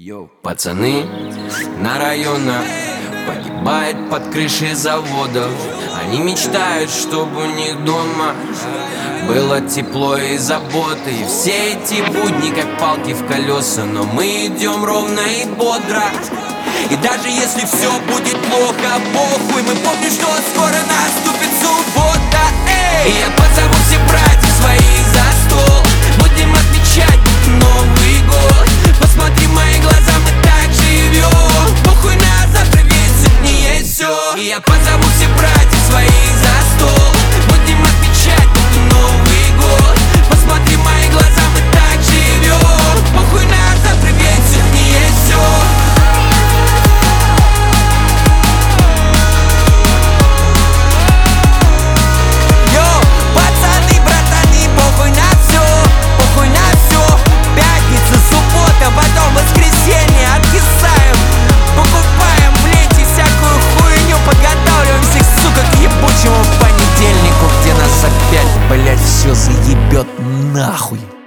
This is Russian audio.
Йоу, пацаны на районах погибают под крышей заводов. Они мечтают, чтобы у них дома было тепло и заботы. И все эти будни как палки в колеса, но мы идем ровно и бодро. И даже если все будет плохо, похуй, мы помним, что скоро наступит суббота. И я позову все братьев своих за стол, будем отмечать Новый год. Посмотри в мои глаза, мы так живем. Похуй на завтра, ведь сегодня есть все. И я позову все братьев своих за стол, будем отмечать Новый год. Посмотри в мои глаза, мы так живем. Похуй на завтра, ведь сегодня есть все. Потом воскресенье откисаем, покупаем в ленте всякую хуйню, подготавливаемся, сука, к ебучему понедельнику, где нас опять, блять, все заебет нахуй.